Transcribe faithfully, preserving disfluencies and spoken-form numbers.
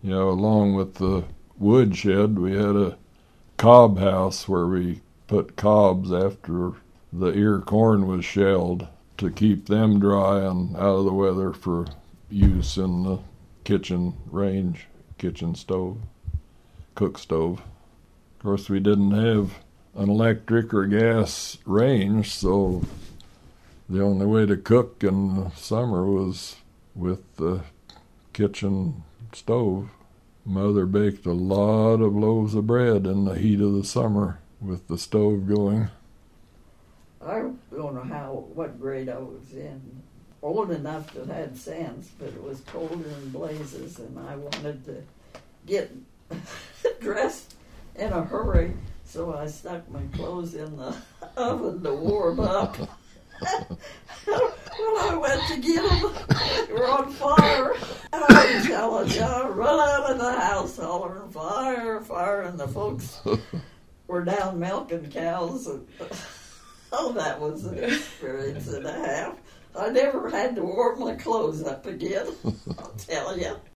You know, along with the woodshed, we had a cob house where we put cobs after the ear corn was shelled to keep them dry and out of the weather for use in the kitchen range, kitchen stove, cook stove. Of course, we didn't have an electric or gas range, so the only way to cook in the summer was with the kitchen stove. Mother baked a lot of loaves of bread in the heat of the summer with the stove going. I don't know how, what grade I was in. Old enough to have had sense, but it was colder in blazes, and I wanted to get dressed in a hurry, so I stuck my clothes in the oven to warm up. When I went to get them, they were on fire. I'm telling you, I run out of the house hollering, fire, fire, and the folks were down milking cows. And, oh, that was an experience and a half. I never had to warm my clothes up again, I'll tell you.